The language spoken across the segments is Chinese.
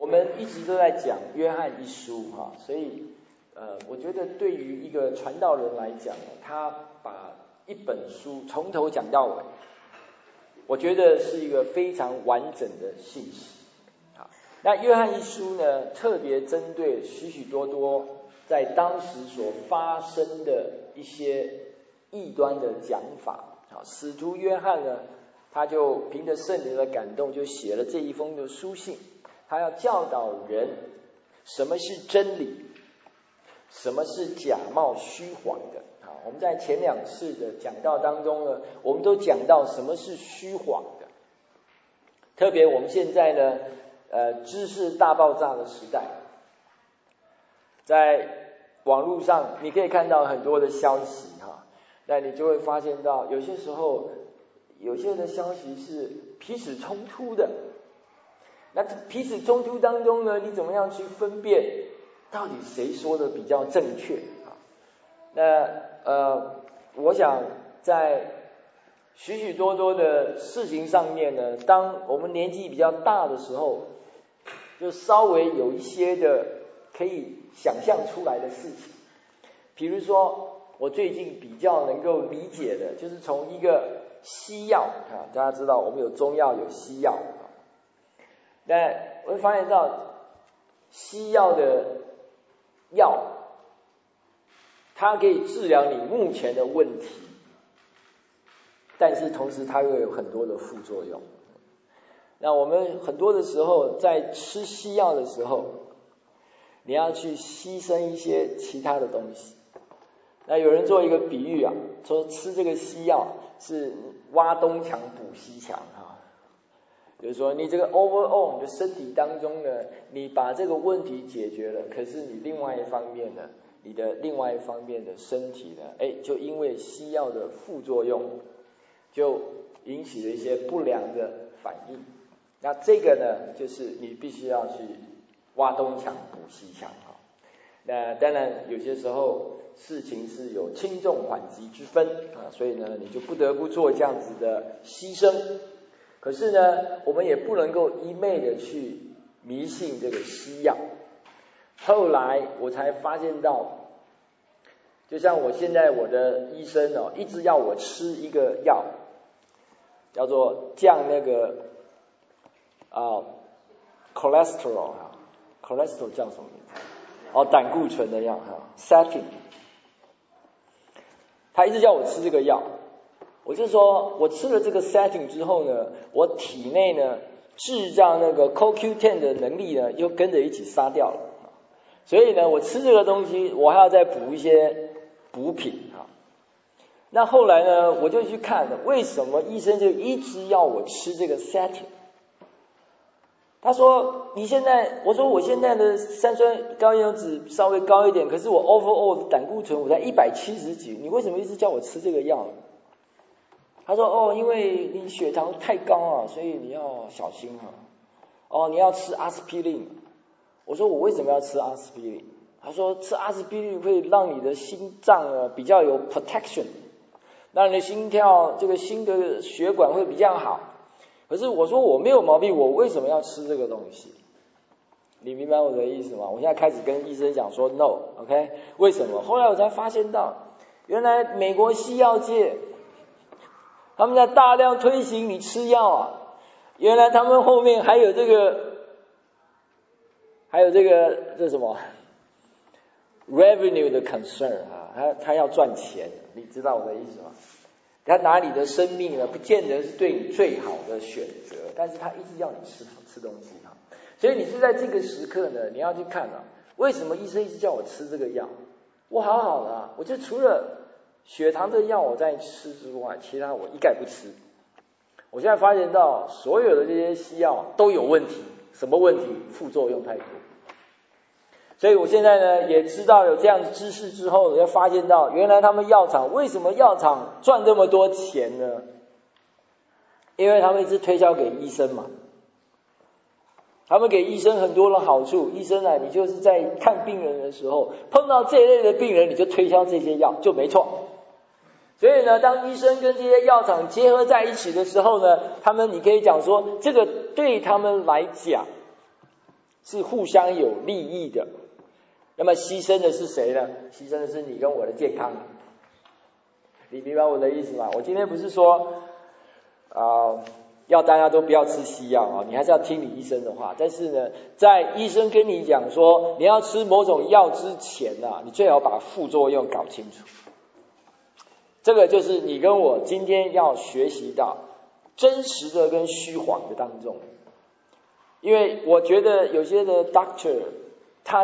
们一直都在讲约翰一书所以我觉得对于一个传道人来讲，他把一本书从头讲到尾，我觉得是一个非常完整的信息。那约翰一书呢，特别针对许许多多在当时所发生的一些异端的讲法。使徒约翰呢，他就凭着圣灵的感动，就写了这一封的书信。他要教导人什么是真理，什么是假冒虚谎的。我们在前2次的讲道当中呢，我们都讲到什么是虚谎的。特别我们现在呢，知识大爆炸的时代，在网络上你可以看到很多的消息那你就会发现到有些时候有些的消息是彼此冲突的。那彼此冲突当中呢，你怎么样去分辨到底谁说的比较正确那我想在许许多多的事情上面呢，当我们年纪比较大的时候，就稍微有一些的可以想象出来的事情。比如说我最近比较能够理解的，就是从一个西药大家知道我们有中药有西药，那我会发现到西药的药，它可以治疗你目前的问题，但是同时它又有很多的副作用。那我们很多的时候在吃西药的时候，你要去牺牲一些其他的东西。那有人做一个比喻说吃这个西药是挖东墙补西墙就是说你这个 overall 你的身体当中呢，你把这个问题解决了，可是你另外一方面呢，你的另外一方面的身体呢，就因为西药的副作用，就引起了一些不良的反应。那这个呢，就是你必须要去挖东墙补西墙那当然有些时候事情是有轻重缓急之分所以呢，你就不得不做这样子的牺牲。可是呢，我们也不能够一昧的去迷信这个西药。后来我才发现到，就像我现在我的医生一直要我吃一个药，叫做降那个cholesterol 叫什么名字？胆固醇的药statin。他一直叫我吃这个药，我就说我吃了这个 statin 之后呢，我体内呢制造那个 CoQ10 的能力呢又跟着一起杀掉了。所以呢，我吃这个东西我还要再补一些补品那后来呢，我就去看了为什么医生就一直要我吃这个 statin。他说你现在，我说我现在的三酸甘油酯稍微高一点，可是我 overall 的胆固醇我才170几，你为什么一直叫我吃这个药？他说因为你血糖太高所以你要小心你要吃阿司匹林。我说我为什么要吃阿司匹林？他说吃阿司匹林会让你的心脏比较有 protection， 让你的心跳这个心的血管会比较好。可是我说我没有毛病，我为什么要吃这个东西？你明白我的意思吗？我现在开始跟医生讲说 no， OK？ 为什么？后来我才发现到，原来美国西药界他们在大量推行你吃药原来他们后面还有这这什么 revenue 的 concern 他要赚钱，你知道我的意思吗？他拿你的生命不见得是对你最好的选择，但是他一直要你吃东西所以你是在这个时刻呢，你要去看为什么医生一直叫我吃这个药？我好好的我就除了血糖的药我在吃之外，其他我一概不吃。我现在发现到所有的这些西药都有问题。什么问题？副作用太多。所以我现在呢也知道有这样的知识之后，要发现到原来他们药厂为什么药厂赚这么多钱呢？因为他们一直推销给医生嘛，他们给医生很多的好处。医生你就是在看病人的时候碰到这一类的病人，你就推销这些药就没错。所以呢，当医生跟这些药厂结合在一起的时候呢，你可以讲说这个对他们来讲是互相有利益的。那么牺牲的是谁呢？牺牲的是你跟我的健康。你明白我的意思吗？我今天不是说要大家都不要吃西药啊，你还是要听你医生的话。但是呢，在医生跟你讲说你要吃某种药之前啊，你最好把副作用搞清楚。这个就是你跟我今天要学习到真实的跟虚谎的当中。因为我觉得有些的 doctor 他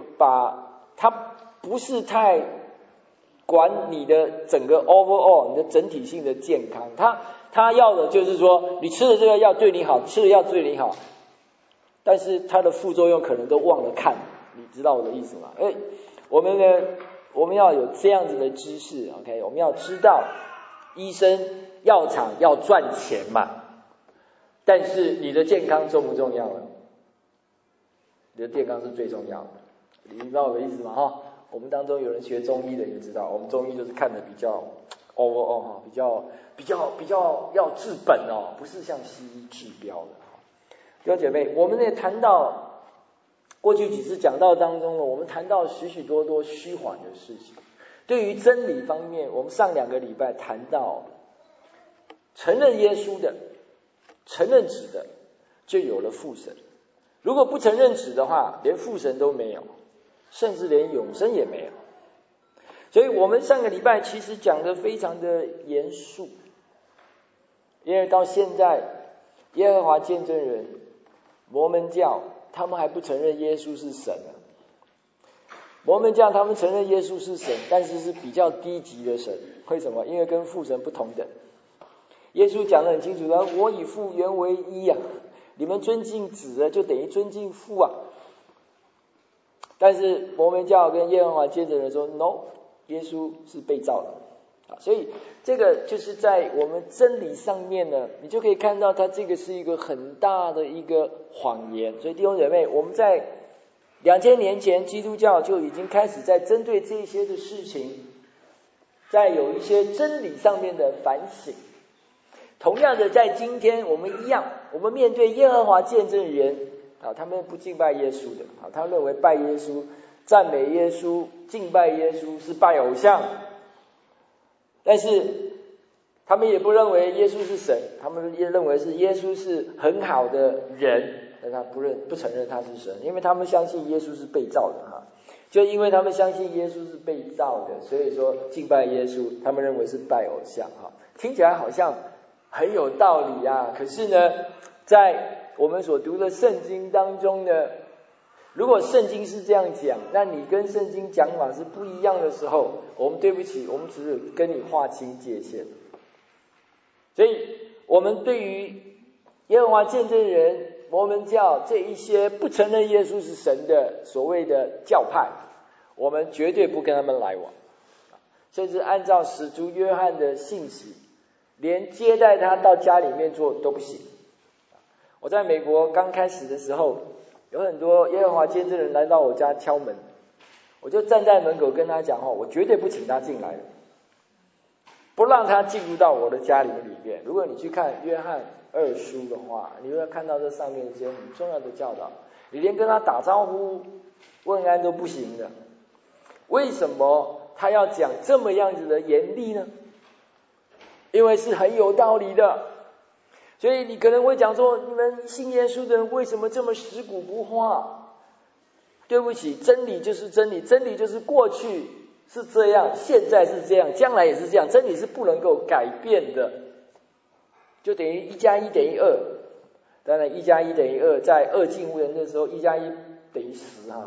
不是太管你的整个 overall 你的整体性的健康，他要的就是说你吃的这个药对你好，吃的药对你好，但是它的副作用可能都忘了看，你知道我的意思吗？我们要有这样子的知识 ，OK， 我们要知道医生药厂要赚钱嘛，但是你的健康重不重要呢？你的健康是最重要的，你明白我的意思吗？我们当中有人学中医的也知道，我们中医就是看的比较 overall 比较要治本哦，不是像西医治标的。弟兄姐妹，我们也谈到过去几次讲道当中呢，我们谈到许许多多虚幻的事情。对于真理方面，我们上2个礼拜谈到承认耶稣的、承认子的，就有了父神。如果不承认子的话，连父神都没有，甚至连永生也没有。所以我们上个礼拜其实讲得非常的严肃，因为到现在耶和华见证人、摩门教他们还不承认耶稣是神啊。摩门教他们承认耶稣是神，但是是比较低级的神。为什么？因为跟父神不同等。耶稣讲得很清楚的，我与父原为一啊，你们尊敬子就等于尊敬父啊。但是摩门教跟耶和华见证人说 no， 耶稣是被造的。所以这个就是在我们真理上面呢，你就可以看到它这个是一个很大的一个谎言。所以弟兄姐妹，我们在2000年前基督教就已经开始在针对这些的事情，在有一些真理上面的反省。同样的，在今天我们一样，我们面对耶和华见证人他们不敬拜耶稣的他们认为拜耶稣、赞美耶稣、敬拜耶稣是拜偶像，但是他们也不认为耶稣是神，他们也认为是耶稣是很好的人，但他不承认他是神，因为他们相信耶稣是被造的就因为他们相信耶稣是被造的，所以说敬拜耶稣他们认为是拜偶像听起来好像很有道理啊。可是呢，在我们所读的圣经当中呢，如果圣经是这样讲，那你跟圣经讲法是不一样的时候，我们对不起，我们只是跟你划清界限。所以我们对于耶和华见证人、摩门教这一些不承认耶稣是神的所谓的教派，我们绝对不跟他们来往，甚至按照使徒约翰的信息，连接待他到家里面做都不行。我在美国刚开始的时候，有很多耶和华见证人来到我家敲门，我就站在门口跟他讲我绝对不请他进来，不让他进入到我的家里面。如果你去看约翰2书的话，你会看到这上面一些很重要的教导，你连跟他打招呼问安都不行的。为什么他要讲这么样子的严厉呢？因为是很有道理的。所以你可能会讲说，你们信耶稣的人为什么这么食古不化？对不起，真理就是真理，真理就是过去是这样，现在是这样，将来也是这样，真理是不能够改变的。就等于1+1等于2，当然1+1等于2，在二进位的时候1+1等于10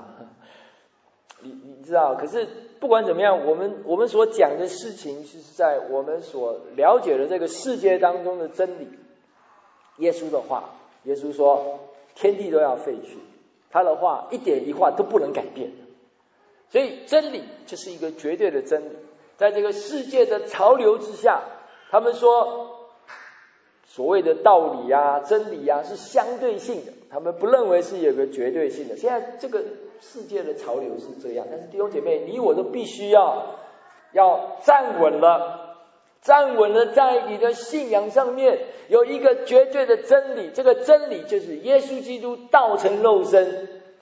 你知道。可是不管怎么样，我们所讲的事情是在我们所了解的这个世界当中的真理。耶稣的话，耶稣说天地都要废去，他的话一点一画都不能改变。所以真理就是一个绝对的真理。在这个世界的潮流之下，他们说所谓的道理真理是相对性的，他们不认为是有个绝对性的。现在这个世界的潮流是这样，但是弟兄姐妹，你我都必须要站稳了，在你的信仰上面有一个绝对的真理。这个真理就是耶稣基督道成肉身，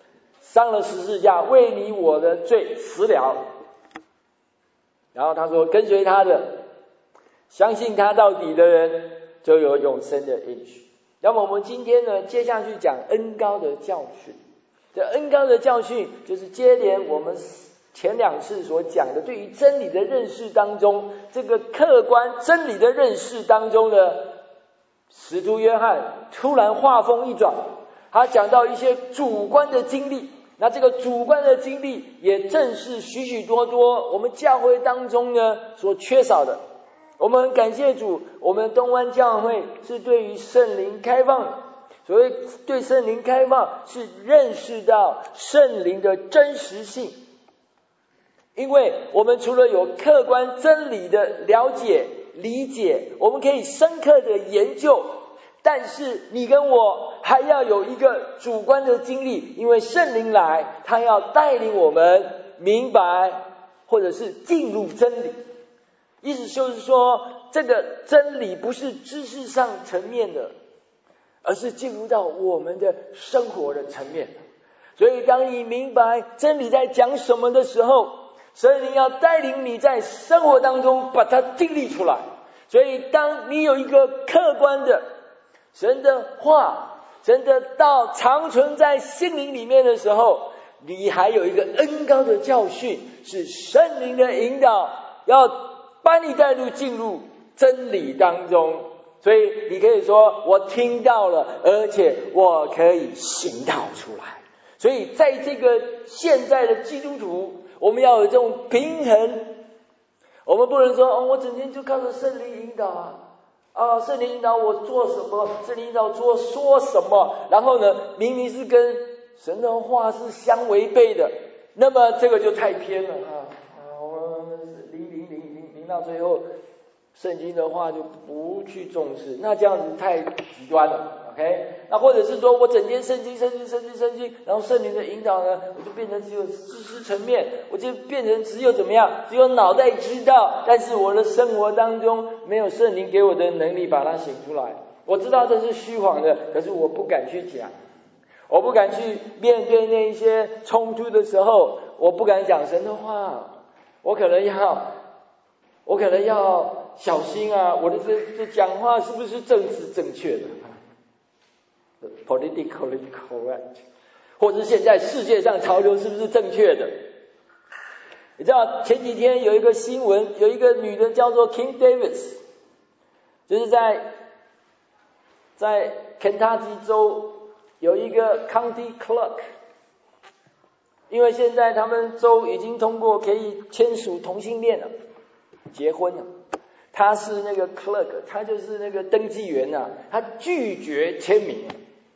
上了十字架，为你我的罪死了。然后他说，跟随他的，相信他到底的人，就有永生的应许。那么我们今天呢，接下去讲恩膏的教训。这恩膏的教训，就是接连我们前2次所讲的，对于真理的认识当中，这个客观真理的认识当中的使徒约翰突然话锋一转，他讲到一些主观的经历。那这个主观的经历，也正是许许多多我们教会当中呢所缺少的。我们很感谢主，我们东湾教会是对于圣灵开放。所谓对圣灵开放，是认识到圣灵的真实性。因为我们除了有客观真理的了解理解，我们可以深刻的研究，但是你跟我还要有一个主观的经历，因为圣灵来，他要带领我们明白或者是进入真理。意思就是说，这个真理不是知识上层面的，而是进入到我们的生活的层面。所以当你明白真理在讲什么的时候，圣灵要带领你在生活当中把它经历出来。所以当你有一个客观的神的话，神的道长存在心灵里面的时候，你还有一个恩膏的教训，是圣灵的引导，要把你带入进入真理当中。所以你可以说，我听到了，而且我可以行道出来。所以在这个现在的基督徒，我们要有这种平衡。我们不能说，我整天就靠着圣灵引导圣灵引导我做什么，圣灵引导我说什么，然后呢，明明是跟神的话是相违背的，那么这个就太偏了我们灵到最后，圣经的话就不去重视，那这样子太极端了。OK， 那或者是说我整天圣经，然后圣灵的引导呢，我就变成只有知识层面，我就变成只有怎么样，只有脑袋知道，但是我的生活当中没有圣灵给我的能力把它写出来。我知道这是虚谎的，可是我不敢去讲，我不敢去面对那一些冲突的时候，我不敢讲神的话，我可能要小心我的这讲话是不是政治正确的？politically correct， 或者现在世界上潮流是不是正确的？你知道前几天有一个新闻，有一个女的叫做 Kim Davis， 就是在肯塔基州有一个 county clerk， 因为现在他们州已经通过可以签署同性恋了，结婚了。他是那个 clerk， 他就是那个登记员他拒绝签名。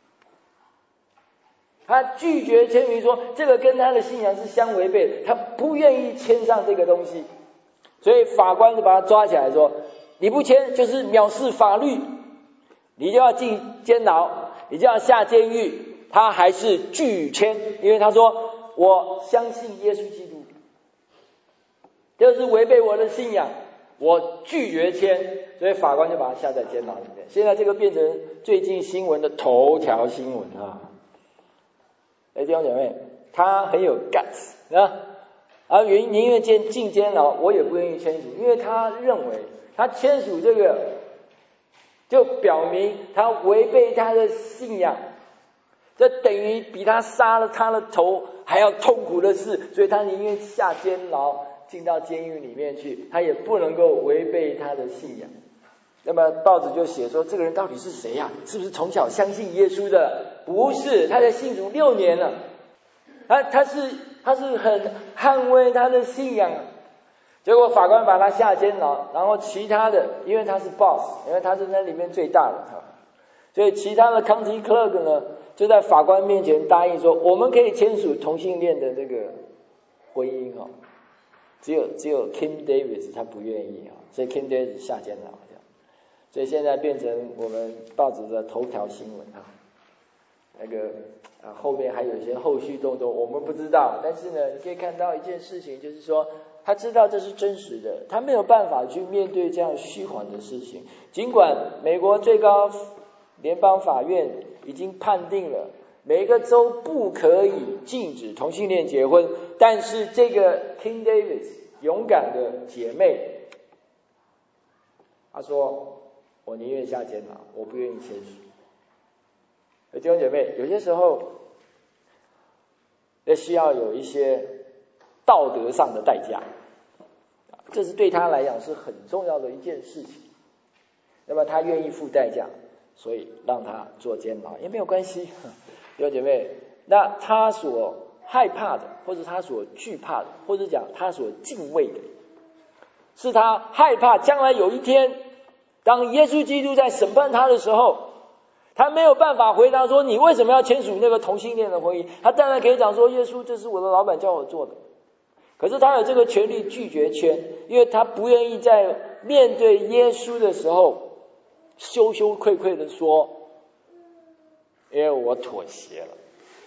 他拒绝签名，说这个跟他的信仰是相违背的，他不愿意签上这个东西。所以法官就把他抓起来说，你不签就是藐视法律，你就要进监牢，你就要下监狱。他还是拒签，因为他说我相信耶稣基督，这是违背我的信仰，我拒绝签。所以法官就把他下在监牢里面。现在这个变成最近新闻的头条新闻弟兄姐妹，他很有 guts 宁愿进监牢，我也不愿意签署，因为他认为他签署这个就表明他违背他的信仰，这等于比他杀了他的头还要痛苦的事，所以他宁愿下监牢，进到监狱里面去，他也不能够违背他的信仰。那么报纸就写说，这个人到底是谁是不是从小相信耶稣的？不是，他才信主6年了。他是很捍卫他的信仰。结果法官把他下监牢，然后其他的，因为他是 boss， 因为他是那里面最大的所以其他的 county clerk 呢，就在法官面前答应说，我们可以签署同性恋的这个婚姻只有 Kim Davis 他不愿意所以 Kim Davis 下监牢。所以现在变成我们报纸的头条新闻后面还有一些后续动作我们不知道，但是呢，你可以看到一件事情，就是说他知道这是真实的，他没有办法去面对这样虚幻的事情。尽管美国最高联邦法院已经判定了每个州不可以禁止同性恋结婚，但是这个 King Davis 勇敢的姐妹，她说我宁愿下监牢，我不愿意签署。弟兄姐妹，有些时候也需要有一些道德上的代价，这是对他来讲是很重要的一件事情。那么他愿意付代价，所以让他坐监牢也没有关系。弟兄姐妹，那他所害怕的，或者他所惧怕的，或者讲他所敬畏的，是他害怕将来有一天，当耶稣基督在审判他的时候，他没有办法回答说你为什么要签署那个同性恋的婚姻。他当然可以讲说耶稣，这是我的老板叫我做的，可是他有这个权利拒绝签，因为他不愿意在面对耶稣的时候羞羞愧愧的说，因为我妥协了。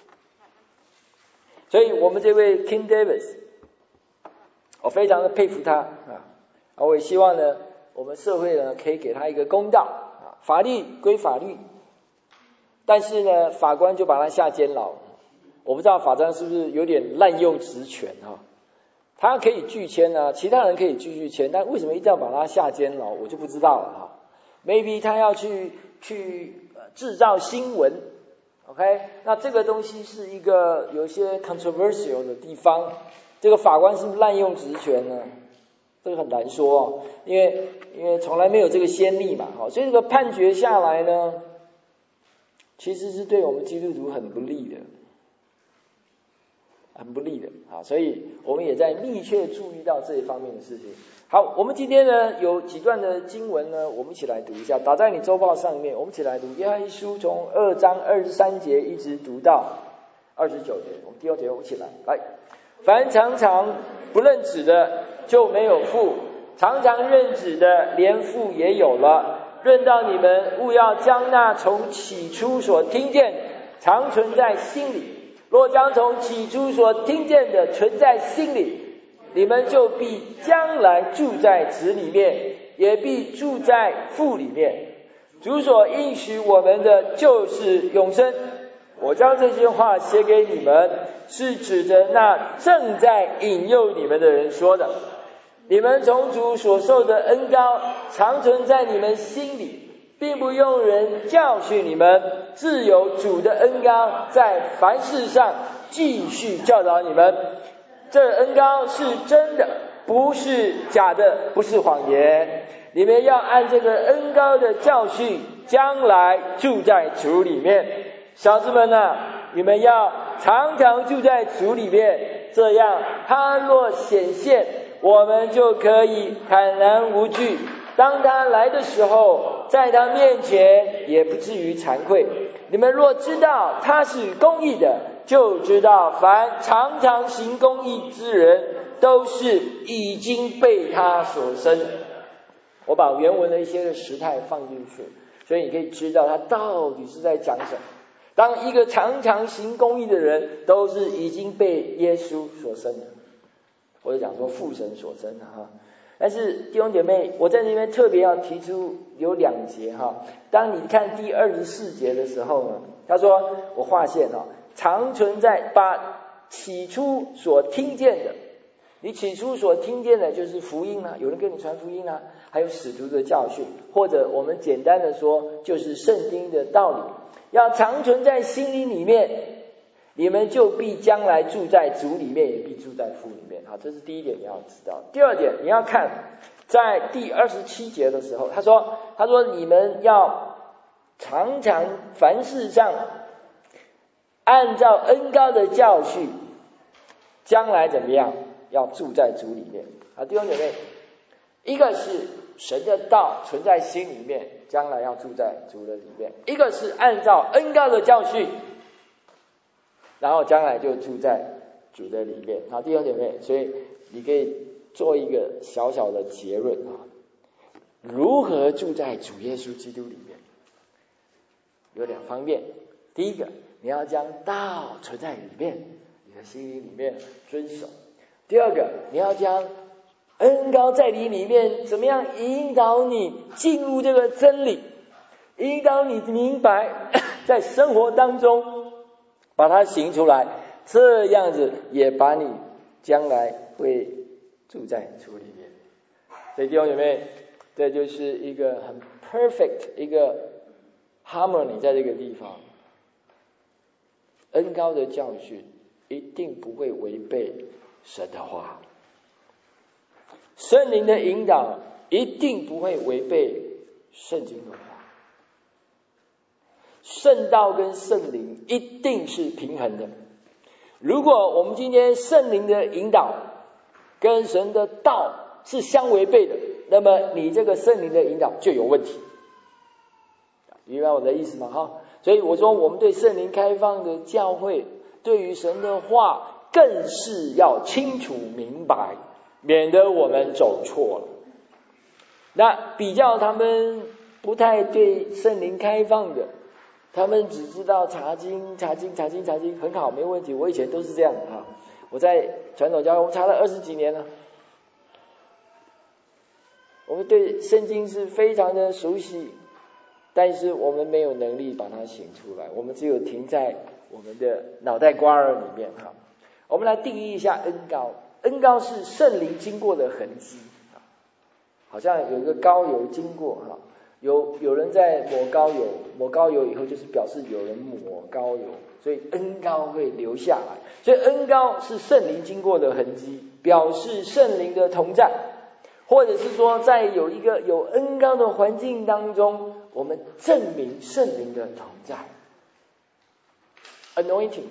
所以我们这位 King Davis， 我非常的佩服他啊！我也希望呢，我们社会呢可以给他一个公道啊。法律归法律，但是呢，法官就把他下监牢。我不知道法官是不是有点滥用职权啊？他可以拒签啊，其他人可以继续签，但为什么一定要把他下监牢，我就不知道了哈。Maybe 他要去制造新闻 ，OK？ 那这个东西是一个有些 controversial 的地方，这个法官是不是滥用职权呢？这个很难说哦，因为从来没有这个先例嘛，所以这个判决下来呢，其实是对我们基督徒很不利的。很不利的啊，所以我们也在密切注意到这一方面的事情。好，我们今天呢有几段的经文呢，我们一起来读一下，打在你周报上面。我们一起来读约翰一书，从2章23节一直读到29节。我们第二节我们一起来，凡常常不认子的就没有父，常常认子的连父也有了。论到你们，务要将那从起初所听见常存在心里。若将从起初所听见的存在心里，你们就必将来住在子里面，也必住在父里面。主所应许我们的就是永生。我将这些话写给你们，是指着那正在引诱你们的人说的。你们从主所受的恩膏常存在你们心里，并不用人教训你们，自有主的恩膏在凡事上继续教导你们。这恩膏是真的，不是假的，不是谎言。你们要按这个恩膏的教训，将来住在主里面。小子们啊，你们要常常住在主里面，这样他若显现，我们就可以坦然无惧。当他来的时候，在他面前也不至于惭愧。你们若知道他是公义的，就知道凡常常行公义之人，都是已经被他所生。我把原文的一些的时态放进去，所以你可以知道他到底是在讲什么。当一个常常行公义的人，都是已经被耶稣所生的，或者讲说父神所生的哈。但是弟兄姐妹，我在这边特别要提出有2节哈。当你看第24节的时候呢，他说我划线常存在，把起初所听见的，你起初所听见的就是福音有人跟你传福音还有使徒的教训，或者我们简单的说就是圣经的道理，要常存在心里面，你们就必将来住在主里面，也必住在父里面。好，这是第一点你要知道。第二点，你要看在第27节的时候，他说你们要常常凡事上按照恩膏的教训，将来怎么样？要住在主里面。好，弟兄姐妹，一个是神的道存在心里面，将来要住在主的里面；一个是按照恩膏的教训，然后将来就住在主的里面。好，弟兄姐妹，所以你可以做一个小小的结论如何住在主耶稣基督里面？有2方面。第一个，你要将道存在里面，你的心里面遵守。第二个，你要将恩膏在你里面，怎么样引导你进入这个真理，引导你明白在生活当中把它行出来，这样子也把你将来会住在主里面。所以弟兄姐妹，这就是一个很 perfect 一个 harmony 在这个地方。恩膏的教训一定不会违背神的话，圣灵的引导一定不会违背圣经的话，圣道跟圣灵一定是平衡的。如果我们今天圣灵的引导跟神的道是相违背的，那么你这个圣灵的引导就有问题。明白我的意思吗？哈，所以我说我们对圣灵开放的教会，对于神的话更是要清楚明白，免得我们走错了。那比较他们不太对圣灵开放的，他们只知道查经，很好，没问题。我以前都是这样啊，我在传统教会我查了20几年了，我们对圣经是非常的熟悉，但是我们没有能力把它行出来，我们只有停在我们的脑袋瓜儿里面哈。我们来定义一下恩膏，恩膏是圣灵经过的痕迹，好像有一个膏油经过哈，有人在抹膏油，抹膏油以后就是表示有人抹膏油，所以恩膏会留下来。所以恩膏是圣灵经过的痕迹，表示圣灵的同在，或者是说在有一个有恩膏的环境当中，我们证明圣灵的同在。 anointing。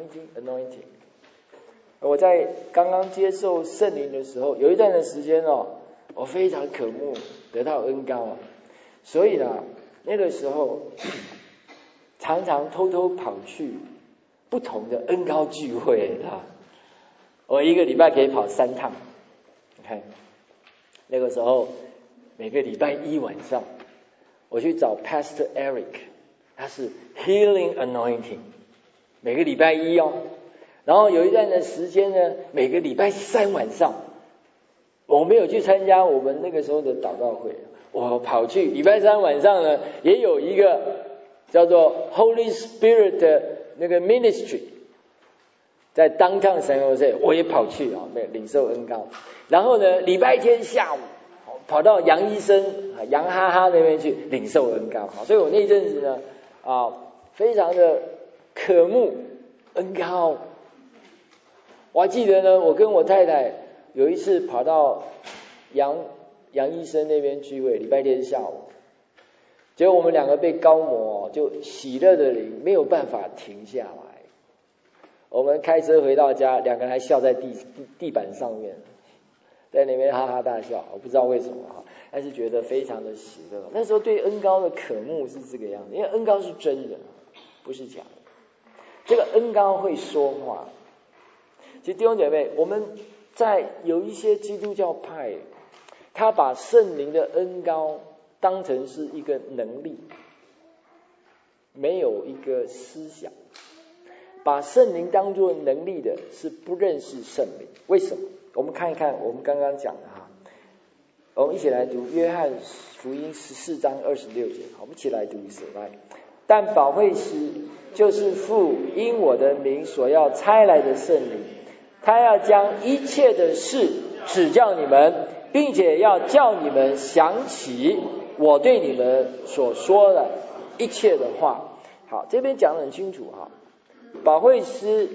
我在刚刚接受圣灵的时候，有一段的时间我非常渴慕得到恩膏所以呢那个时候常常偷偷跑去不同的恩膏聚会我一个礼拜可以跑3趟。你看那个时候每个礼拜一晚上我去找 Pastor Eric， 他是 Healing Anointing， 每个礼拜一然后有一段的时间呢，每个礼拜3晚上，我没有去参加我们那个时候的祷告会，我跑去礼拜3晚上呢，也有一个叫做 Holy Spirit 的那个 Ministry， 在Downtown San Jose， 我也跑去领受恩膏。然后呢，礼拜天下午跑到杨医生杨哈哈那边去领受恩膏。所以我那阵子呢非常的渴慕恩膏。我还记得呢，我跟我太太有一次跑到杨医生那边聚会，礼拜天下午，结果我们2个被膏抹就喜乐的灵没有办法停下来。我们开车回到家，2个人还笑在地板上面，在那边哈哈大笑，我不知道为什么但是觉得非常的喜乐。那时候对恩膏的渴慕是这个样子，因为恩膏是真的，不是假的。这个恩膏会说话。其实弟兄姐妹，我们在有一些基督教派，他把圣灵的恩膏当成是一个能力，没有一个思想。把圣灵当作能力的是不认识圣灵。为什么？我们看一看我们刚刚讲的我们一起来读约翰福音14章26节。我们一起来读一次，来。但保惠师就是父因我的名所要差来的圣灵，他要将一切的事指教你们，并且要叫你们想起我对你们所说的一切的话。好，这边讲得很清楚保惠师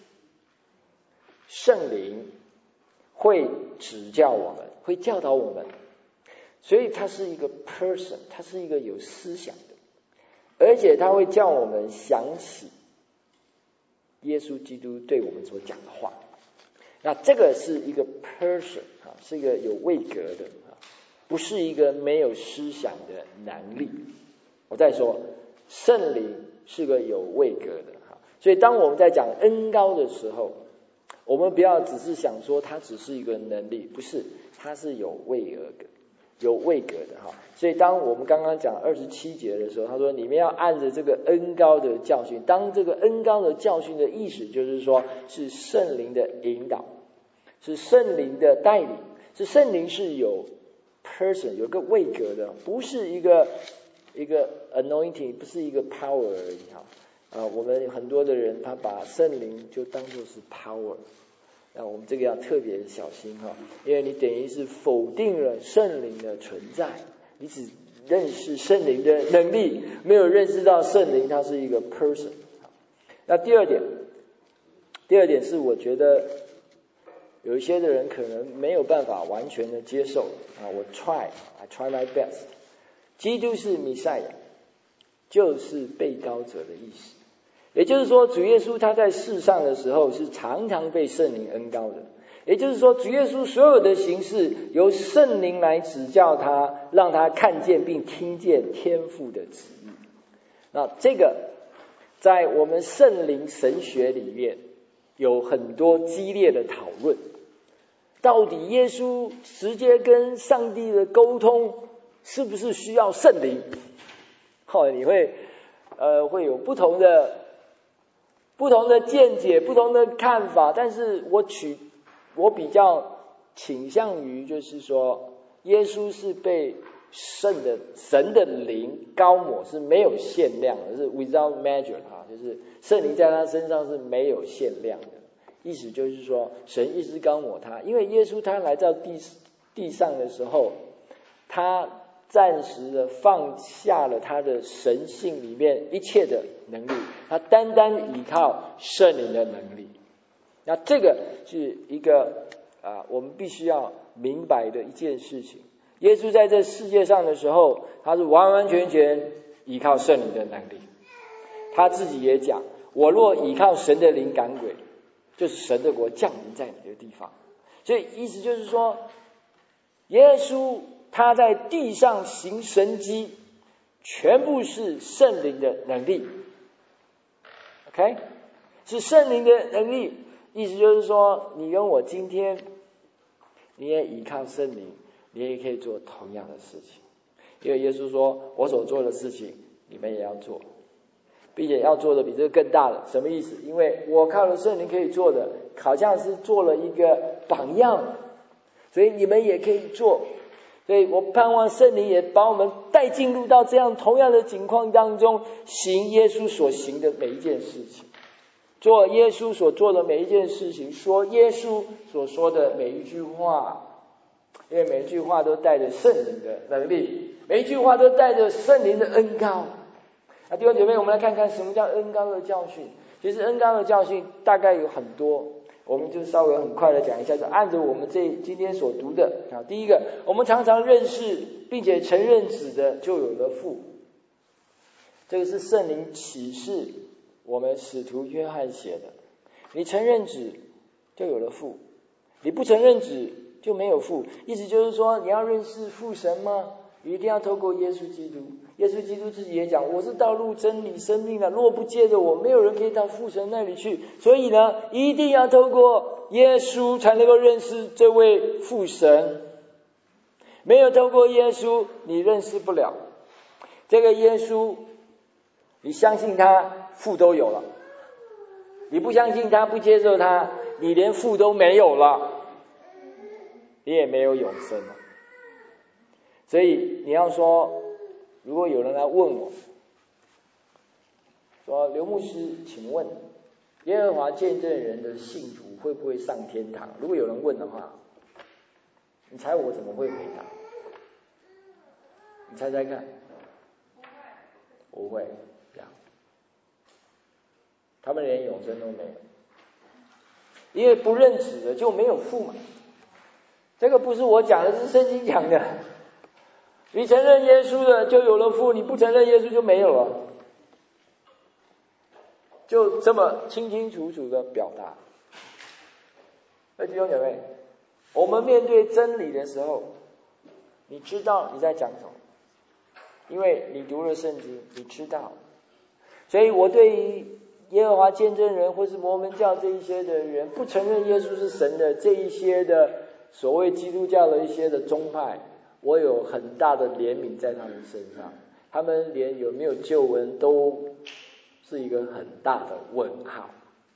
圣灵会指教我们，会教导我们，所以他是一个 person， 他是一个有思想的，而且他会叫我们想起耶稣基督对我们所讲的话。那这个是一个 person， 是一个有位格的，不是一个没有思想的能力。我再说，圣灵是个有位格的。所以当我们在讲恩膏的时候，我们不要只是想说它只是一个能力，不是，它是有位格的所以当我们刚刚讲27节的时候，他说你们要按着这个恩膏的教训。当这个恩膏的教训的意思就是说，是圣灵的引导，是圣灵的带领，是圣灵是有 person 有个位格的，不是一个 anointing， 不是一个 power 而已我们很多的人他把圣灵就当作是 power， 那我们这个要特别小心哈，因为你等于是否定了圣灵的存在，你只认识圣灵的能力，没有认识到圣灵它是一个 person。 那第二点是我觉得有一些的人可能没有办法完全的接受我 I try my best。 基督是弥赛亚，就是被膏者的意思，也就是说主耶稣他在世上的时候是常常被圣灵恩膏的，也就是说主耶稣所有的行事由圣灵来指教他，让他看见并听见天父的旨意。那这个在我们圣灵神学里面有很多激烈的讨论，到底耶稣直接跟上帝的沟通是不是需要圣灵？你会有不同的见解，不同的看法，但是我比较倾向于就是说，耶稣是被神的灵膏抹，是没有限量的，是 without measure， 就是圣灵在他身上是没有限量的。意思就是说，神一直膏抹他，因为耶稣他来到地上的时候，他暂时的放下了他的神性里面一切的能力，他单单依靠圣灵的能力。那这个是一个我们必须要明白的一件事情。耶稣在这世界上的时候，他是完完全全依靠圣灵的能力。他自己也讲，我若依靠神的灵赶鬼，就是神的国降临在你的地方。所以意思就是说，耶稣他在地上行神迹，全部是圣灵的能力。 OK， 是圣灵的能力。意思就是说，你跟我今天你也依靠圣灵，你也可以做同样的事情。因为耶稣说，我所做的事情你们也要做，并且要做的比这个更大的。什么意思？因为我靠了圣灵可以做的，好像是做了一个榜样，所以你们也可以做。所以我盼望圣灵也把我们带进入到这样同样的情况当中，行耶稣所行的每一件事情，做耶稣所做的每一件事情，说耶稣所说的每一句话，因为每一句话都带着圣灵的能力，每一句话都带着圣灵的恩膏。弟兄姐妹，我们来看看什么叫恩膏的教训。其实恩膏的教训大概有很多，我们就稍微很快的讲一下，就按着我们今天所读的。第一个，我们常常认识并且承认子的，就有了父。这个是圣灵启示我们使徒约翰写的。你承认子就有了父，你不承认子就没有父。意思就是说，你要认识父神吗？你一定要透过耶稣基督。耶稣基督自己也讲，我是道路真理生命的，若不借着我，没有人可以到父神那里去。所以呢，一定要透过耶稣才能够认识这位父神，没有透过耶稣你认识不了这个耶稣。你相信他，父都有了；你不相信他，不接受他，你连父都没有了，你也没有永生了。所以你要说，如果有人来问我说，刘牧师，请问耶和华见证人的信徒会不会上天堂？如果有人问的话，你猜我怎么会回答？你猜猜看。不会，他们连永生都没有，因为不认子的就没有父嘛。这个不是我讲的，是圣经讲的。你承认耶稣的就有了父，你不承认耶稣就没有了，就这么清清楚楚的表达。弟兄姐妹，我们面对真理的时候，你知道你在讲什么，因为你读了圣经，你知道。所以我对于耶和华见证人或是摩门教这一些的人，不承认耶稣是神的这一些的所谓基督教的一些的宗派，我有很大的怜悯在他们身上。他们连有没有救恩都是一个很大的问号。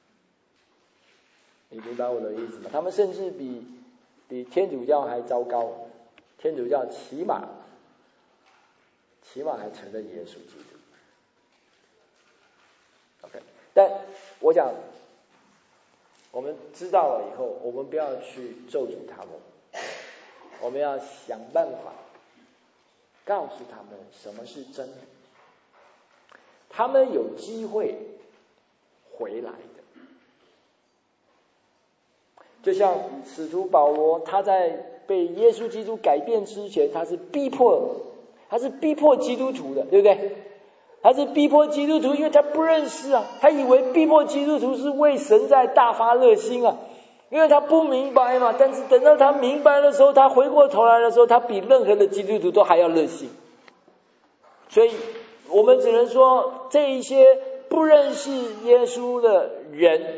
你明白我的意思吗？他们甚至比天主教还糟糕。天主教起码还承认耶稣基督。OK， 但我想我们知道了以后，我们不要去咒诅他们，我们要想办法告诉他们什么是真理，他们有机会回来的。就像使徒保罗，他在被耶稣基督改变之前，他是逼迫基督徒的，对不对？他是逼迫基督徒，因为他不认识啊，他以为逼迫基督徒是为神在大发热心啊，因为他不明白嘛。但是等到他明白的时候，他回过头来的时候，他比任何的基督徒都还要热心。所以我们只能说，这一些不认识耶稣的人，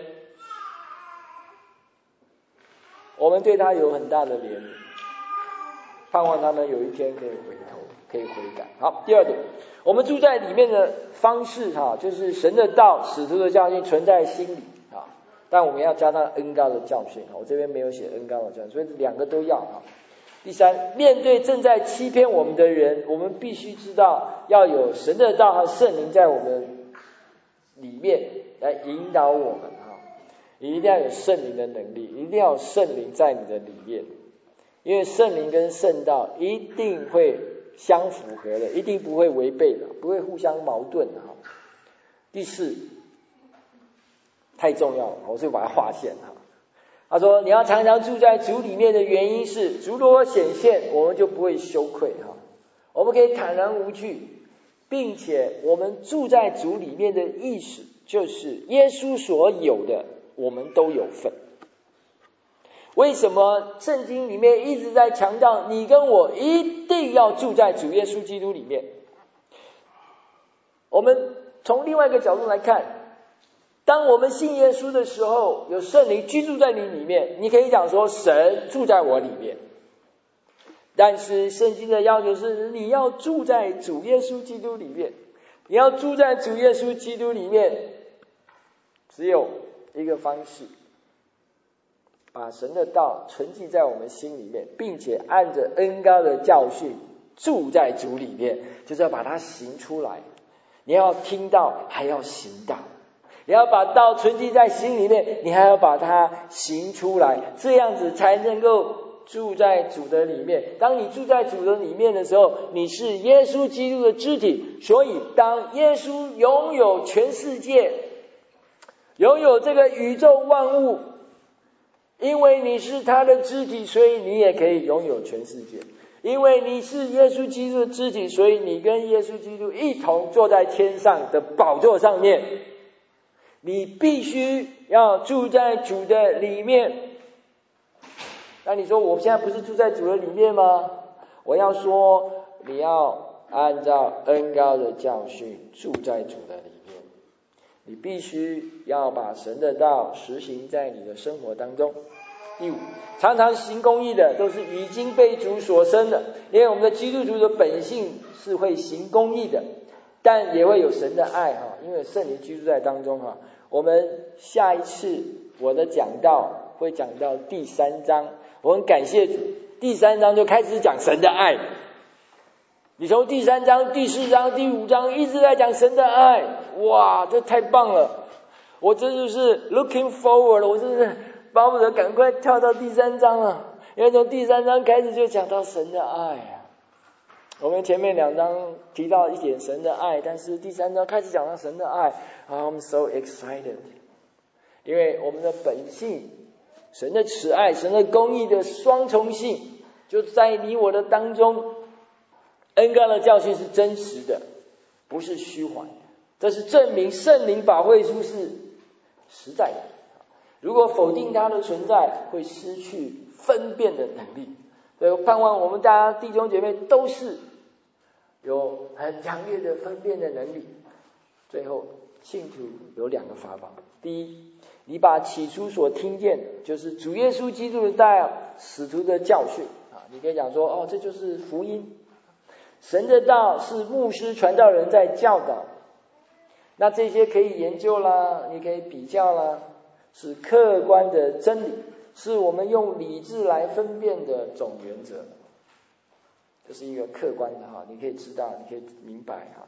我们对他有很大的怜悯，盼望他们有一天可以回头，可以悔改。好，第二点，我们住在里面的方式就是神的道、使徒的教训存在心里但我们要加上恩膏的教训。我这边没有写恩膏的教训，所以两个都要。第三，面对正在欺骗我们的人，我们必须知道要有神的道和圣灵在我们里面来引导我们。你一定要有圣灵的能力，一定要有圣灵在你的里面，因为圣灵跟圣道一定会相符合的，一定不会违背的，不会互相矛盾的。第四，太重要了，我就把它划线。他说你要常常住在主里面的原因是，主如果显现，我们就不会羞愧，我们可以坦然无惧，并且我们住在主里面的意思就是耶稣所有的我们都有份。为什么圣经里面一直在强调你跟我一定要住在主耶稣基督里面？我们从另外一个角度来看，当我们信耶稣的时候，有圣灵居住在你里面，你可以讲说神住在我里面。但是圣经的要求是你要住在主耶稣基督里面，你要住在主耶稣基督里面，只有一个方式，把神的道存记在我们心里面，并且按着恩膏的教训住在主里面，就是要把它行出来。你要听到还要行道，你要把道存记在心里面，你还要把它行出来，这样子才能够住在主的里面。当你住在主的里面的时候，你是耶稣基督的肢体，所以当耶稣拥有全世界，拥有这个宇宙万物，因为你是他的肢体，所以你也可以拥有全世界。因为你是耶稣基督的肢体，所以你跟耶稣基督一同坐在天上的宝座上面。你必须要住在主的里面。那你说我现在不是住在主的里面吗？我要说你要按照恩膏的教训住在主的里面。你必须要把神的道实行在你的生活当中。第五，常常行公义的都是已经被主所生的，因为我们的基督徒的本性是会行公义的，但也会有神的爱因为圣灵居住在当中我们下一次我的讲道会讲到第3章，我很感谢主，第3章就开始讲神的爱。你从第3章、第4章、第5章一直在讲神的爱，哇，这太棒了！我这就是 looking forward， 我真是巴不得赶快跳到第3章了，因为从第3章开始就讲到神的爱我们前面2章提到一点神的爱，但是第3章开始讲到神的爱I'm so excited， 因为我们的本性，神的慈爱、神的公义的双重性就在你我的当中。恩膏的教训是真实的，不是虚幻，这是证明圣灵保惠书是实在的。如果否定它的存在，会失去分辨的能力。所以我盼望我们大家弟兄姐妹都是有很强烈的分辨的能力。最后，信徒有2个法宝。第一，你把起初所听见的，就是主耶稣基督的道、使徒的教训你可以讲说这就是福音。神的道是牧师传道人在教导，那这些可以研究啦，你可以比较啦，是客观的真理，是我们用理智来分辨的总原则。这是一个客观的你可以知道，你可以明白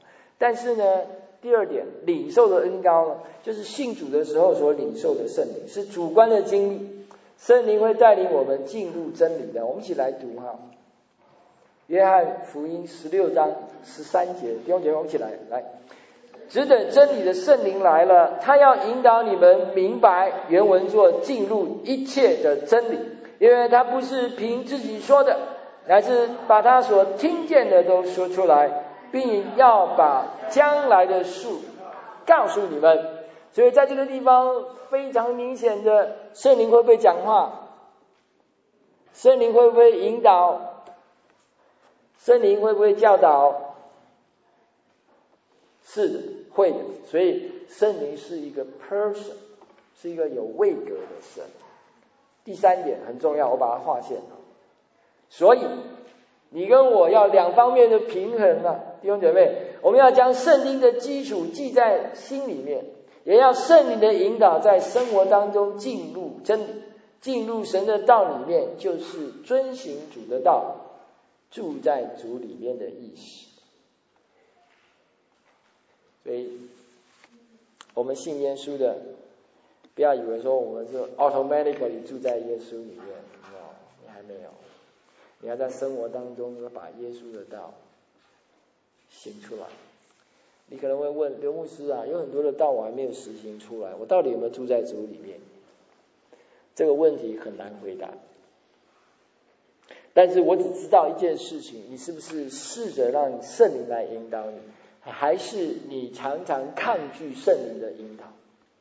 但是呢，第二点，领受的恩膏呢，就是信主的时候所领受的圣灵，是主观的经历，圣灵会带领我们进入真理的。我们一起来读哈，约翰福音16章13节，弟兄姐妹，我们一起来，只等真理的圣灵来了，他要引导你们明白，原文作进入一切的真理，因为他不是凭自己说的，乃是把他所听见的都说出来，并要把将来的事告诉你们。所以在这个地方非常明显的，圣灵会不会讲话？圣灵会不会引导？圣灵会不会教导？是的，会的。所以圣灵是一个 person， 是一个有位格的神。第三点很重要，我把它划线。所以你跟我要两方面的平衡啊，弟兄姐妹，我们要将圣经的基础记在心里面，也要圣灵的引导在生活当中进入真理，进入神的道里面，就是遵行主的道，住在主里面的意识。所以我们信耶稣的，不要以为说我们是 automatically 住在耶稣里面，你还没有，你要在生活当中把耶稣的道行出来。你可能会问刘牧师啊，有很多的道我还没有实行出来，我到底有没有住在主里面？这个问题很难回答。但是我只知道一件事情，你是不是试着让圣灵来引导你，还是你常常抗拒圣灵的引导？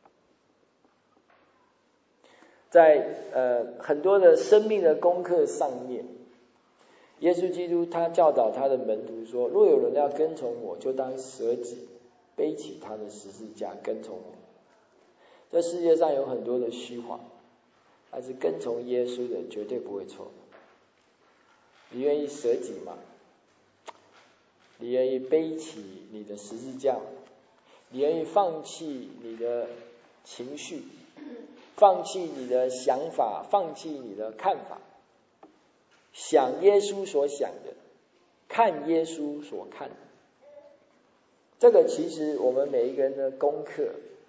在很多的生命的功课上面，耶稣基督他教导他的门徒说，若有人要跟从我，就当舍己，背起他的十字架跟从我。这世界上有很多的虚谎，但是跟从耶稣的绝对不会错。你愿意舍己吗？你愿意背起你的十字架？你愿意放弃你的情绪，放弃你的想法，放弃你的看法，想耶稣所想的，看耶稣所看的？这个其实我们每一个人的功课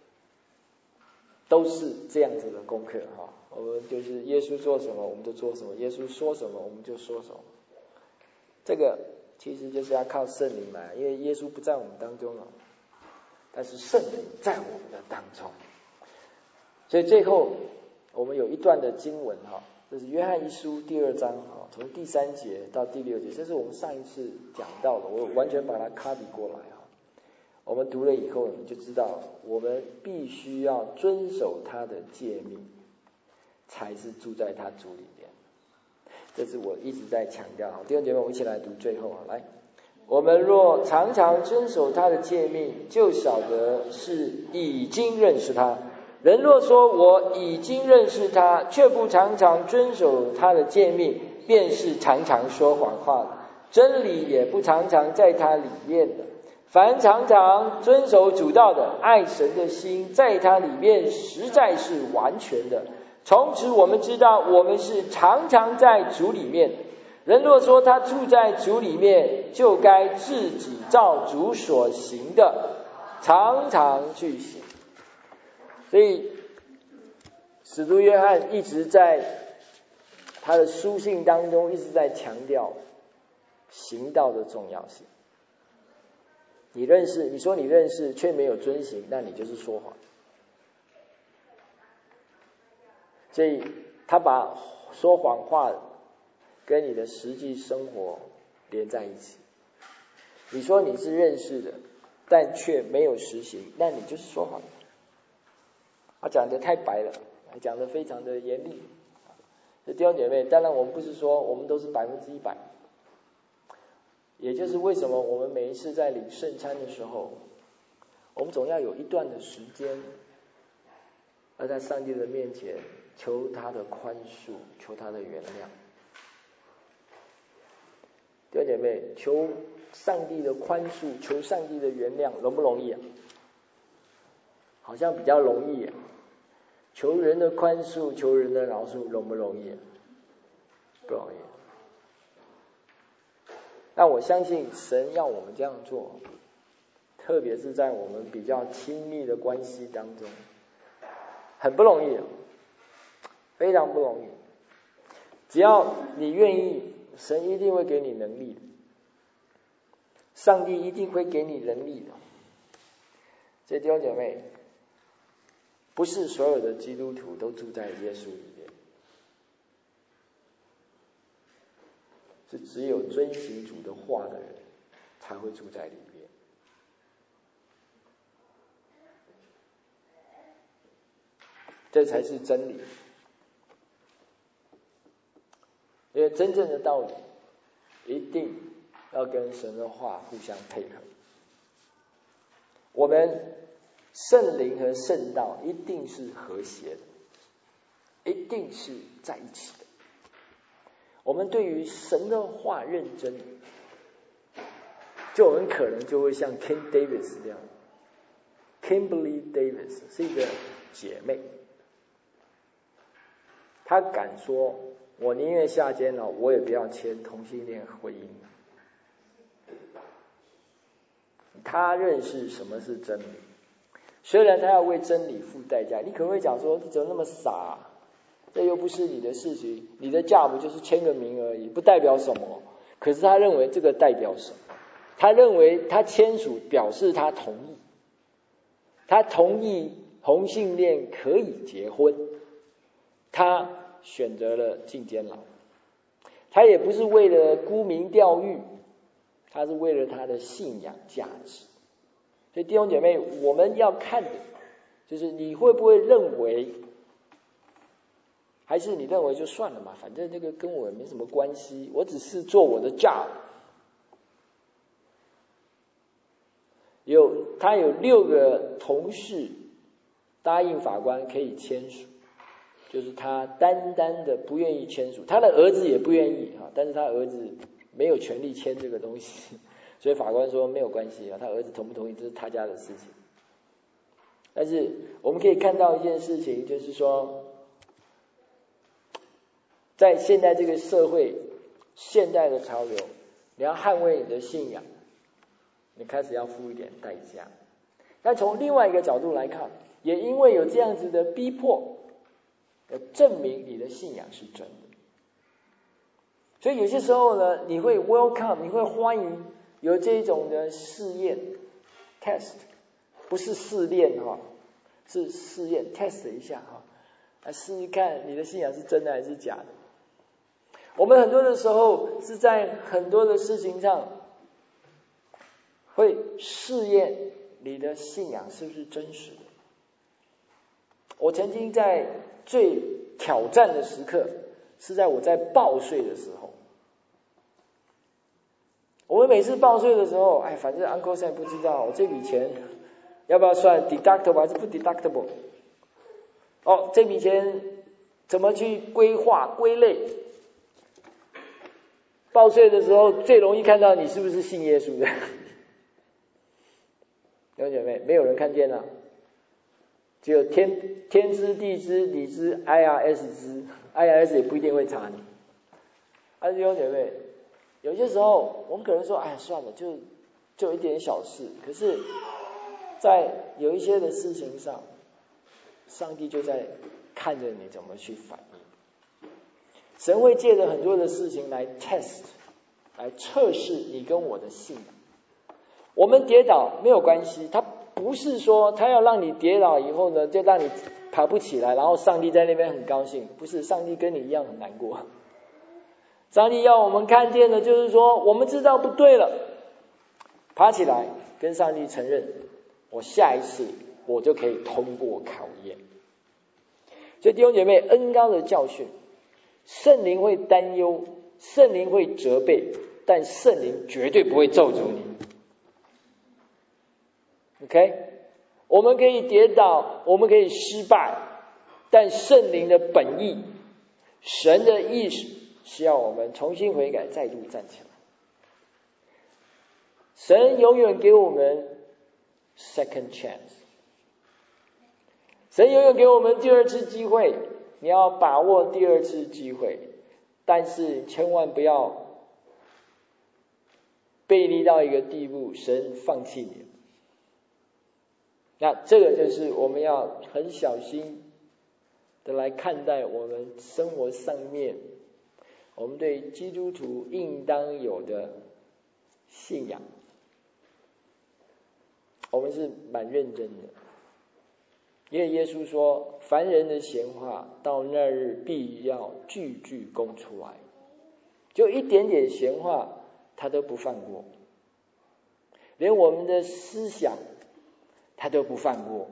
都是这样子的功课哈。我们就是耶稣做什么我们就做什么，耶稣说什么我们就说什么。这个其实就是要靠圣灵来，因为耶稣不在我们当中了，但是圣灵在我们的当中。所以最后我们有一段的经文哈，这是约翰一书第2章哈，从第3节到第6节，这是我们上一次讲到的，我完全把它 copy 过来哈。我们读了以后你就知道，我们必须要遵守他的诫命，才是住在他主里面。这是我一直在强调。弟兄姐妹，我们一起来读最后来，我们若常常遵守他的诫命，就晓得是已经认识他。人若说我已经认识他，却不常常遵守他的诫命，便是常常说谎话的，真理也不常常在他里面的。凡常常遵守主道的，爱神的心在他里面实在是完全的。从此我们知道，我们是常常在主里面。人若说他住在主里面，就该自己照主所行的常常去行。所以使徒约翰一直在他的书信当中一直在强调行道的重要性。你说你认识却没有遵行，那你就是说谎。所以他把说谎话跟你的实际生活连在一起。你说你是认识的，但却没有实行，那你就是说谎。他讲得太白了，讲得非常的严厉。弟兄姐妹，当然我们不是说我们都是100%，也就是为什么我们每一次在领圣餐的时候，我们总要有一段的时间而在上帝的面前求他的宽恕，求他的原谅。弟兄姐妹，求上帝的宽恕，求上帝的原谅，容不容易啊？好像比较容易啊。求人的宽恕，求人的饶恕，容不容易啊？不容易。但我相信神要我们这样做，特特别是在我们比较亲密的关系当中，很不容易，非常不容易。只要你愿意，神一定会给你能力的，上帝一定会给你能力的。所以弟兄姐妹，不是所有的基督徒都住在耶稣里面，是只有遵行主的话的人才会住在里面。这才是真理，因为真正的道理一定要跟神的话互相配合。我们圣灵和圣道一定是和谐的，一定是在一起的。我们对于神的话认真，就很可能就会像 Kim Davis 这样 ，Kimberly Davis 是一个姐妹。他敢说，我宁愿下监牢，我也不要签同性恋婚姻。他认识什么是真理，虽然他要为真理付代价。你可能会讲说，你怎么那么傻？这又不是你的事情，你的假不就是签个名而已，不代表什么。可是他认为这个代表什么？他认为他签署表示他同意，他同意同性恋可以结婚。他选择了进监牢，他也不是为了沽名钓誉，他是为了他的信仰价值。所以弟兄姐妹，我们要看的就是你会不会认为，还是你认为就算了嘛，反正这个跟我没什么关系，我只是做我的 job。他有6个同事答应法官可以签署，就是他单单的不愿意签署，他的儿子也不愿意啊，但是他儿子没有权利签这个东西，所以法官说没有关系啊，他儿子同不同意这是他家的事情。但是我们可以看到一件事情，就是说，在现在这个社会，现代的潮流，你要捍卫你的信仰，你开始要付一点代价。但从另外一个角度来看，也因为有这样子的逼迫，证明你的信仰是真的。所以有些时候呢，你会 welcome， 你会欢迎有这种的试验 test， 不是试炼哈，是试验 test 一下哈，来试试看你的信仰是真的还是假的。我们很多的时候是在很多的事情上会试验你的信仰是不是真实的。我曾经在最挑战的时刻是在我在报税的时候。我们每次报税的时候，反正 Uncle Sam 不知道我这笔钱要不要算 deductible 还是不 deductible， 这笔钱怎么去规划归类。报税的时候最容易看到你是不是信耶稣的。弟兄姐妹，没有人看见啊，只有天知地知你知 IRS 知 ，IRS 也不一定会查你。弟兄姐妹，有些时候我们可能说，算了，就一点小事。可是，在有一些的事情上，上帝就在看着你怎么去反应。神会借着很多的事情来 test， 来测试你跟我的信仰。我们跌倒没有关系，他不是说他要让你跌倒以后呢，就让你爬不起来，然后上帝在那边很高兴。不是，上帝跟你一样很难过。上帝要我们看见的就是说，我们知道不对了，爬起来跟上帝承认，我下一次我就可以通过考验。所以弟兄姐妹，恩膏的教训，圣灵会担忧，圣灵会责备，但圣灵绝对不会咒诅你。OK， 我们可以跌倒，我们可以失败，但圣灵的本意，神的意识是要我们重新悔改，再度站起来。神永远给我们 second chance， 神永远给我们第二次机会，你要把握第二次机会，但是千万不要背离到一个地步，神放弃你。 那这个就是我们要很小心的来看待我们生活上面我们对基督徒应当有的信仰，我们是蛮认真的。因为耶稣说，凡人的闲话到那日必要句句供出来，就一点点闲话他都不放过，连我们的思想他都不放过。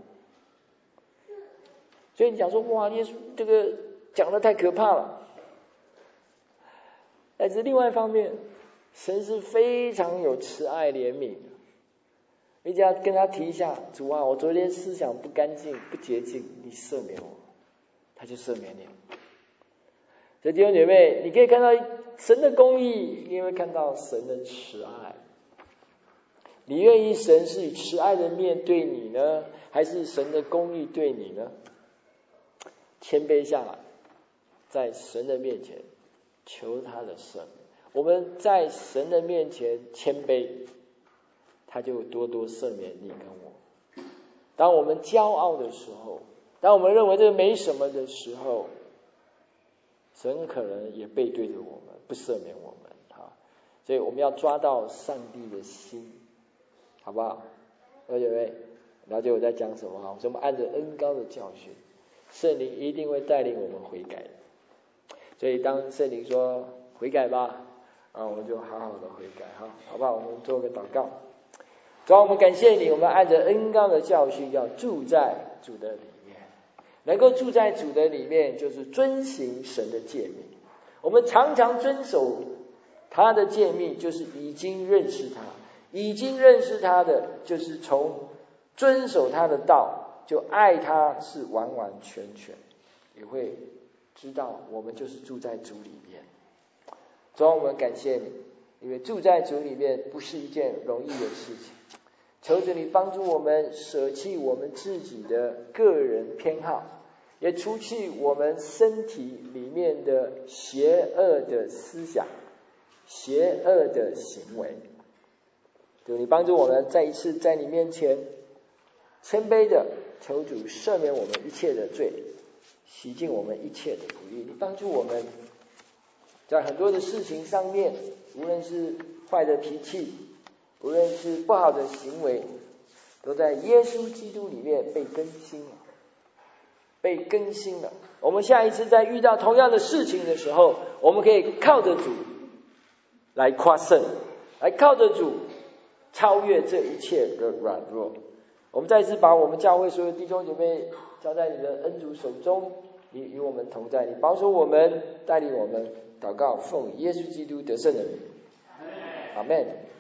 所以你讲说，哇，耶稣这个讲得太可怕了。但是另外一方面，神是非常有慈爱怜悯的。你只要跟他提一下，主啊，我昨天思想不干净不洁净，你赦免我，他就赦免你。所以弟兄姐妹，你可以看到神的公义，你也会看到神的慈爱。你愿意神是以慈爱的面对你呢，还是神的公义对你呢？谦卑下来，在神的面前求他的赦免。我们在神的面前谦卑，他就多多赦免你跟我。当我们骄傲的时候，当我们认为这个没什么的时候，神可能也背对着我们，不赦免我们。所以我们要抓到上帝的心，好不好？各位了解我在讲什么？所以我们按着恩膏的教训，圣灵一定会带领我们悔改。所以当圣灵说悔改吧，我们就好好的悔改，好不好？我们做个祷告。主啊，我们感谢你，我们按着恩膏的教训，要住在主的里面。能够住在主的里面，就是遵行神的诫命。我们常常遵守他的诫命，就是已经认识他。已经认识他的，就是从遵守他的道，就爱他是完完全全，也会知道我们就是住在主里面。主啊，我们感谢你，因为住在主里面不是一件容易的事情。求着你帮助我们舍弃我们自己的个人偏好，也除去我们身体里面的邪恶的思想、邪恶的行为。求你帮助我们再一次在你面前谦卑的求主赦免我们一切的罪，洗净我们一切的不义。你帮助我们在很多的事情上面，无论是坏的脾气，无论是不好的行为，都在耶稣基督里面被更新了，被更新了。我们下一次在遇到同样的事情的时候，我们可以靠着主来夸胜，来靠着主超越这一切的软弱。我们再次把我们教会所有弟兄姐妹交在你的恩主手中，你与我们同在，你保守我们，带领我们。祷告奉耶稣基督得胜的名，阿们。